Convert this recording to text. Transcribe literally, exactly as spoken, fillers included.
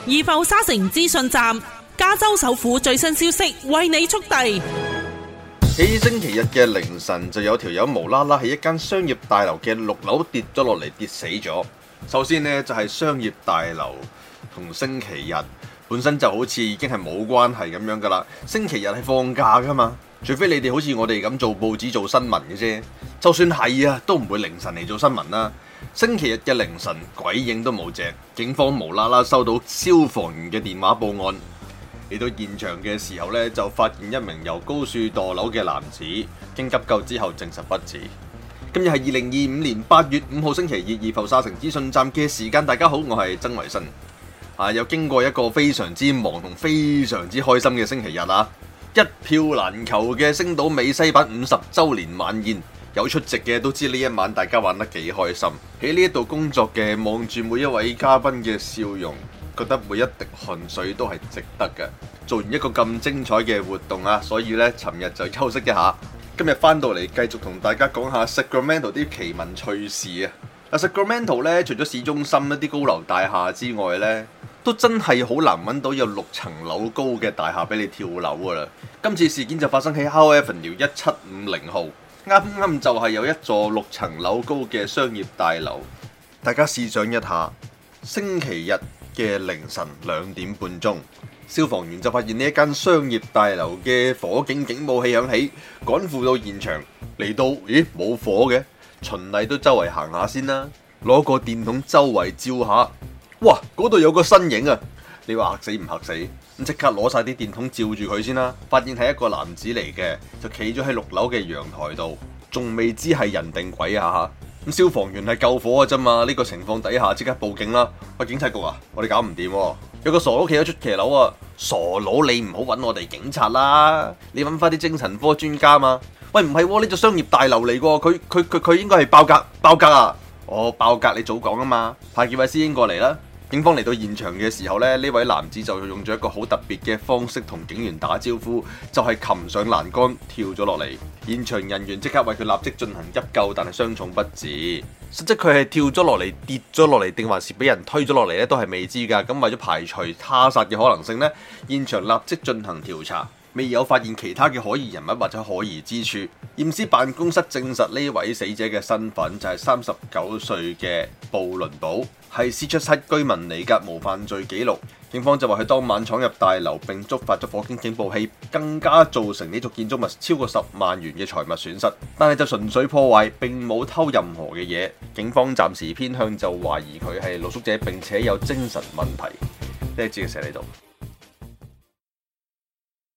怡浮沙城資訊站，加州首府最新消息為你速遞。 喺星期日嘅凌晨，就有條友無啦啦喺一間商業大樓嘅六樓跌咗落嚟，跌死咗。首先呢，就係商業大樓同星期日本身就好似已經係冇關係咁樣噶啦。星期日係放假噶嘛，除非你哋好似我哋咁做報紙做新聞嘅啫。就算係啊，都唔會凌晨嚟做新聞啦。星期日嘅凌晨，鬼影都冇隻，警方無啦啦收到消防員嘅電話報案。嚟到現場嘅時候呢，就發現一名由高處墮樓嘅男子，經急救之後證實不治。今日係二零二五年八月五號星期二，怡浮沙城資訊站嘅時間，大家好，我係曾維新。啊，又經過一個非常之忙同非常之開心嘅星期日啊，一票難求嘅星島美西版五十週年晚宴，有出席嘅都知呢一晚大家玩得幾開心。喺呢一度工作嘅，望住每一位嘉賓嘅笑容，覺得每一滴汗水都係值得嘅。做完一個咁精彩嘅活動啊，所以呢，尋日就休息一下。今日翻到嚟繼續同大家講下 Sacramento 啲奇聞趣事啊！嗱 ，Sacramento 呢，除咗市中心一啲高樓大廈之外呢，都真係好難揾到有六層樓高嘅大廈俾你跳樓噶啦。今次事件就發生喺 Howard Avenue 一七五零號，啱啱就係有一座六層樓高嘅商業大樓。大家試想一下，星期日嘅凌晨兩點半鐘，消防員就發現呢一間商業大樓嘅火警警報器響起，趕赴到現場。嚟到，咦，冇火嘅，循例都周圍行下先啦，攞個電筒周圍照下。哇！嗰度有個身影啊！你話嚇死唔嚇死？咁即刻攞晒啲電筒照住佢先啦。發現係一個男子嚟嘅，就企咗喺六樓嘅陽台度，仲未知係人定鬼啊嚇！咁消防員係救火嘅啫嘛。呢個情況底下即刻報警啦。喂，警察局啊，我哋搞唔掂喎，有個傻佬企咗出騎樓啊！傻佬，你唔好揾我哋警察啦，你揾翻啲精神科專家嘛。喂，唔係喎，呢座商業大樓嚟喎，佢佢佢佢應該係爆格爆格啊！哦，爆格你早講啊嘛，派幾位師兄過嚟啦。警方嚟到現場嘅時候呢，呢位男子就用咗一個好特別嘅方式同警員打招呼，就係擒上欄杆跳咗落嚟。現場人員即刻為佢立即進行急救，但係傷重不治。實質佢係跳咗落嚟、跌咗落嚟，定還是俾人推咗落嚟呢？都係未知㗎。咁為咗排除他殺嘅可能性呢，現場立即進行調查，未有發現其他嘅可疑人物或者可疑之處。驗屍辦公室證實呢位死者嘅身份就係三十九歲嘅布倫堡，係私出室居民嚟㗎，無犯罪記錄。警方就話佢當晚闖入大樓並觸發咗火警警報器，更加造成呢座建築物超過十萬元嘅財物損失，但係就純粹破壞，並冇偷任何嘅嘢。警方暫時偏向就懷疑佢係露宿者並且有精神問題。呢一節嘅寫喺度。